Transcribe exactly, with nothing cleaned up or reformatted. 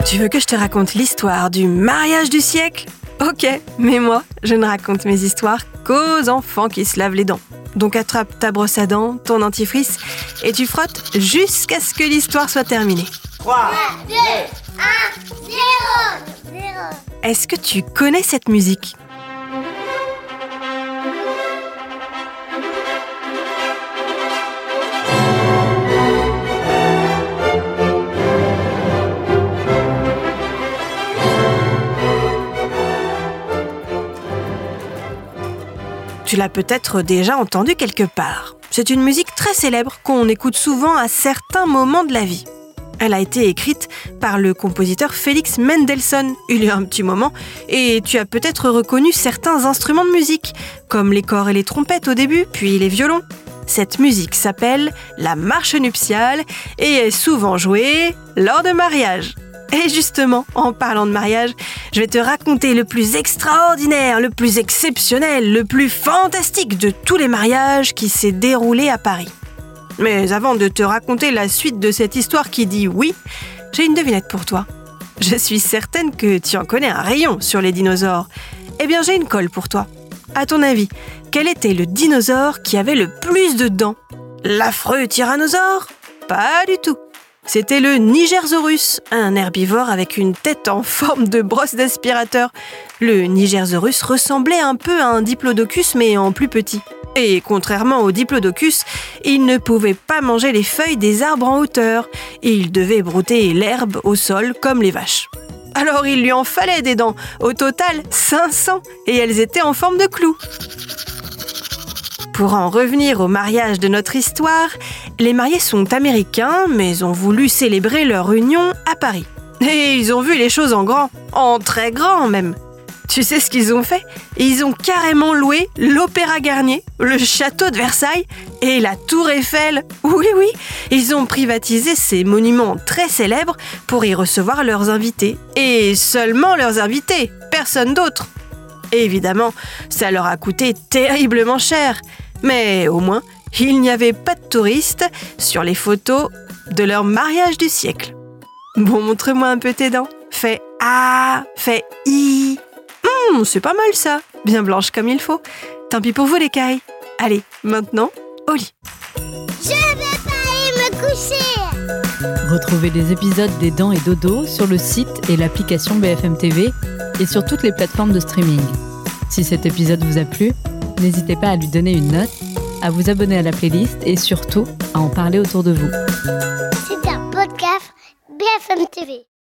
Tu veux que je te raconte l'histoire du mariage du siècle ? Ok, mais moi, je ne raconte mes histoires qu'aux enfants qui se lavent les dents. Donc attrape ta brosse à dents, ton dentifrice, et tu frottes jusqu'à ce que l'histoire soit terminée. trois, deux, un, zéro. Est-ce que tu connais cette musique ? Tu l'as peut-être déjà entendue quelque part. C'est une musique très célèbre qu'on écoute souvent à certains moments de la vie. Elle a été écrite par le compositeur Félix Mendelssohn il y a un petit moment, et tu as peut-être reconnu certains instruments de musique, comme les cors et les trompettes au début, puis les violons. Cette musique s'appelle la marche nuptiale et est souvent jouée lors de mariages. Et justement, en parlant de mariage, je vais te raconter le plus extraordinaire, le plus exceptionnel, le plus fantastique de tous les mariages qui s'est déroulé à Paris. Mais avant de te raconter la suite de cette histoire qui dit oui, j'ai une devinette pour toi. Je suis certaine que tu en connais un rayon sur les dinosaures. Eh bien, j'ai une colle pour toi. À ton avis, quel était le dinosaure qui avait le plus de dents ? L'affreux tyrannosaure ? Pas du tout. C'était le Nigersaurus, un herbivore avec une tête en forme de brosse d'aspirateur. Le Nigersaurus ressemblait un peu à un diplodocus, mais en plus petit. Et contrairement au diplodocus, il ne pouvait pas manger les feuilles des arbres en hauteur, et il devait brouter l'herbe au sol comme les vaches. Alors il lui en fallait des dents, au total cinq cents, et elles étaient en forme de clous. Pour en revenir au mariage de notre histoire, les mariés sont américains, mais ont voulu célébrer leur union à Paris. Et ils ont vu les choses en grand, en très grand même. Tu sais ce qu'ils ont fait ? Ils ont carrément loué l'Opéra Garnier, le château de Versailles et la Tour Eiffel. Oui, oui, ils ont privatisé ces monuments très célèbres pour y recevoir leurs invités. Et seulement leurs invités, personne d'autre. Et évidemment, ça leur a coûté terriblement cher. Mais au moins, il n'y avait pas de touristes sur les photos de leur mariage du siècle. Bon, montre-moi un peu tes dents. Fais A, fais I. Hum, c'est pas mal ça. Bien blanche comme il faut. Tant pis pour vous les cailles. Allez, maintenant, au lit. Je vais pas aller me coucher. Retrouvez les épisodes des Dents et Dodo sur le site et l'application B F M T V et sur toutes les plateformes de streaming. Si cet épisode vous a plu, n'hésitez pas à lui donner une note, à vous abonner à la playlist et surtout à en parler autour de vous. C'est un podcast B F M T V.